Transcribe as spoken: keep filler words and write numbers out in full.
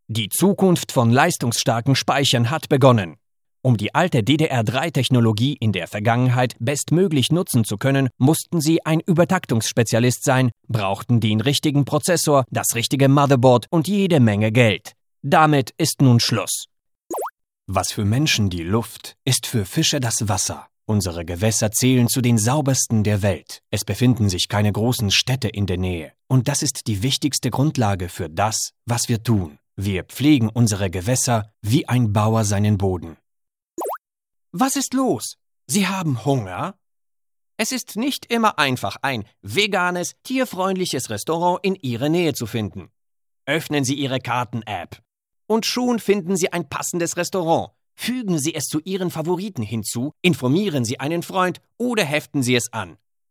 Die Zukunft von leistungsstarken Speichern hat begonnen. Um die alte D D R drei Technologie in der Vergangenheit bestmöglich nutzen zu können, mussten sie ein Übertaktungsspezialist sein, brauchten den richtigen Prozessor, das richtige Motherboard und jede Menge Geld. Damit ist nun Schluss. Was für Menschen die Luft, ist für Fische das Wasser. Unsere Gewässer zählen zu den saubersten der Welt. Es befinden sich keine großen Städte in der Nähe. Und das ist die wichtigste Grundlage für das, was wir tun. Wir pflegen unsere Gewässer wie ein Bauer seinen Boden. Was ist los? Sie haben Hunger? Es ist nicht immer einfach, ein veganes, tierfreundliches Restaurant in Ihrer Nähe zu finden. Öffnen Sie Ihre Karten-App. Und schon finden Sie ein passendes Restaurant. Fügen Sie es zu Ihren Favoriten hinzu, informieren Sie einen Freund oder heften Sie es an.